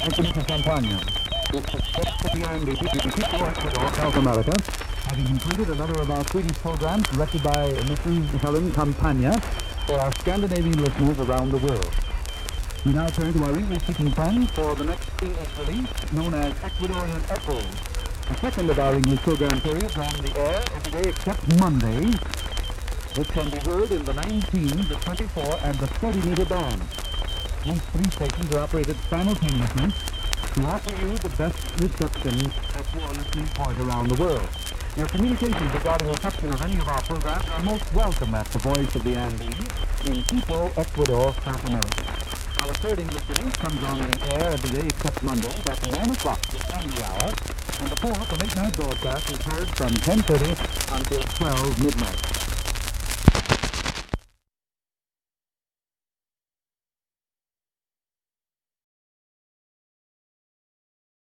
Equinita Campania. It's the steps of the Andes in Quito, Ecuador, South America, having concluded another of our Swedish programs directed by Mrs. Helen Campagna for our Scandinavian listeners around the world. We now turn to our English-speaking friends for the next English release, known as Ecuadorian Echoes. The second of our English program periods on the air every day except Monday, which can be heard in the 19, the 24, and the 30-meter band. These three stations are operated simultaneously to offer you the best reception at your listening point around the world. Your communications regarding reception of any of our programs are most welcome at the Voice of the Andes in Quito, Ecuador, South America. Our third English release comes on the air every day except Monday at 9 o'clock, the family hour, and the fourth, the late-night broadcast, is heard from 10:30 until 12 midnight.